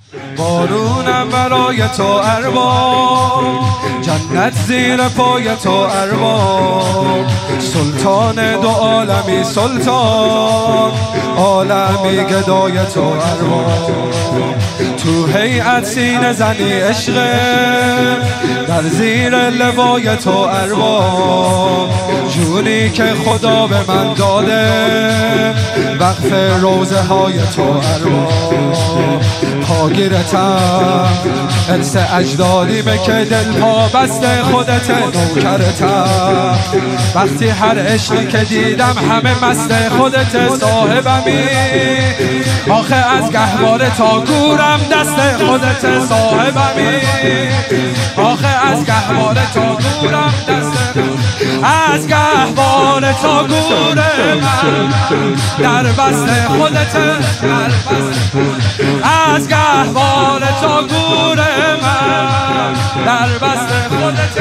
بارونم برای تو ارباب، جنت زیر پای تو ارباب، سلطان دو عالمی سلطان، عالمی گدای تو ارباب. تو هیئت سینه زنی عشق، در زیر لوای تو ارباب، جونی که خدا به من داده، وقف روزه های تو ارباب. پاگیرتم ارث اجدادیمه که دل پا بسته خودت نوکرتم. وقتی هر عشقی که دیدم همه مست خودت صاحبمی، آخه از گهواره تا گورم دست خودت صاحبمی، آخه از گهواره تا گورم دست، از گهواره تا گور من در بست خودت، از گهواره تا گور من در بست خودت.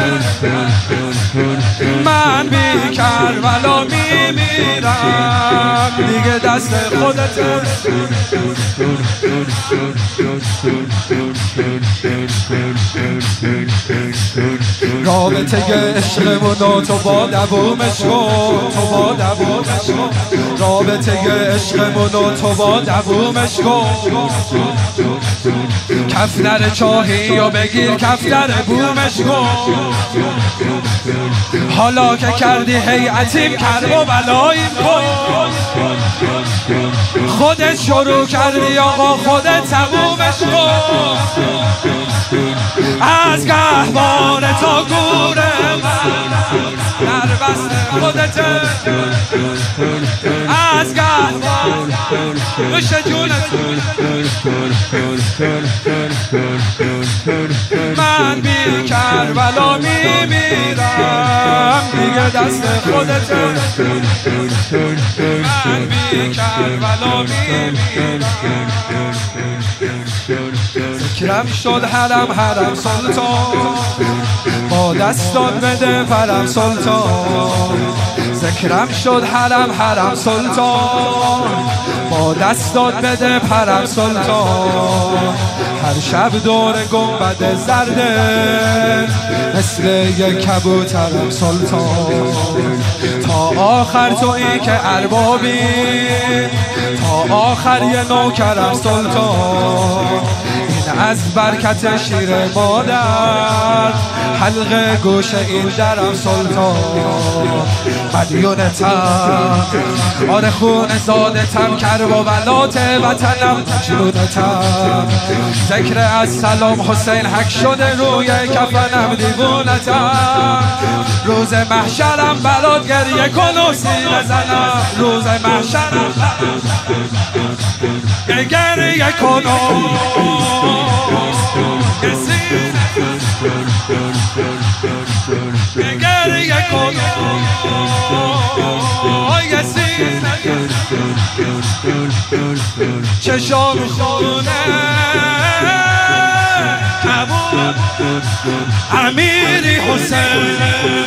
من بی کربلا میمیرم دیگه دست خودت. رابطه عشقمونو تو با دوومش کن، تو با دوومش کن. رابطه عشقمونو تو با دوومش کن. کفتر چاهی و بگیر کفتر بومش کن. حالا که کردی هیئتیم کرب و بلاییم کن. خودت شروع کردی آقا خودت تمومش کن. از گهواره تا گور من در بست خودت، از گهواره نوش جونت. من بی کربلا میمیرم دیگه دست خودت. من بی کربلا میمیرم. ذکرم شد حرم حرم سلطان، با دستات بده پرم سلطان. ذکرم شد حرم حرم سلطان، با دستات بده پرم سلطان. هر شب دور گنبد زرده مثل یک کبوترم سلطان. تا آخر تویی که اربابی، تا آخر یه نوکرم سلطان. این از برکت شیر مادر، حلق گوش این درم سلطان. مدیونتم آره خون زادتم، کرب و بلات وطنم تجرونتم. ذکر از سلام حسین حک شده روی کفنم دیوونتم. روز محشرم برات گریه کن و سینه زنم. روز محشرم گریه کن گریه کن چشام خونه امیری حسین.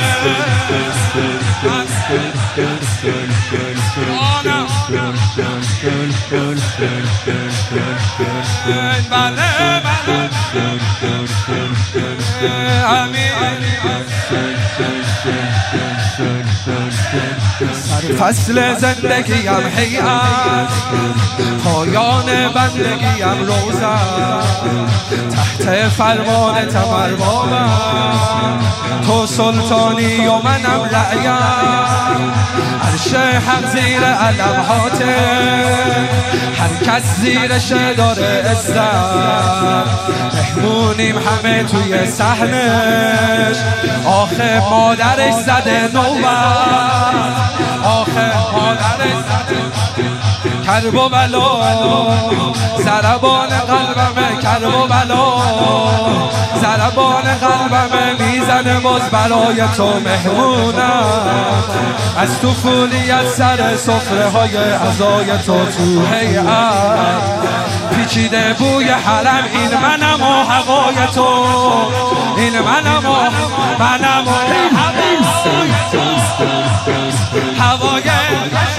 فصل زندگیم هیئت، پایان بندگیم روزم. تحت فرمان اربابم، تو سلطانی و منم رعیم. عرش حق زیر علمهاته، هر کس زیرش داره عزت. مهمونیم همه توی صحنش، آخه مادرش زده نوبت. آخه مادرش زده کرب و بلا، ضربان قلبمه کرب و بلا. ضربان قلبمه میزنه باز برای تو مهمونم. از طفولیت سر سفره های عزای تو هیئت. پیچیده بوی حرم این منم و هوای تو. این منم و هوای تو. هوای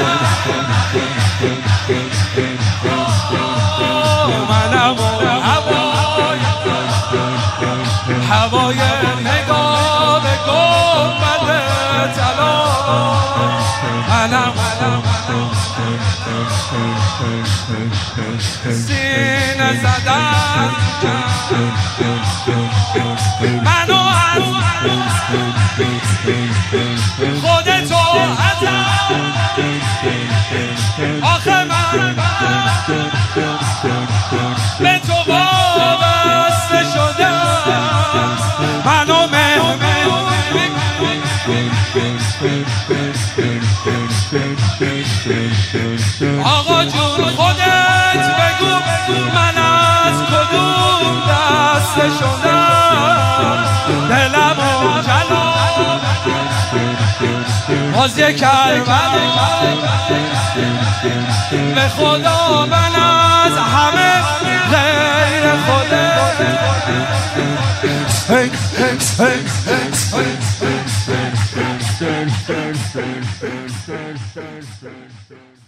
منم و هوای سینه زدن منو از خودتو ازم آخه من به تو وابسته شدم منو آقا جون خودت بگو من از کدوم دسته شدم دلمو جلا باز یک کربلا به خدا من از همه غیر خودت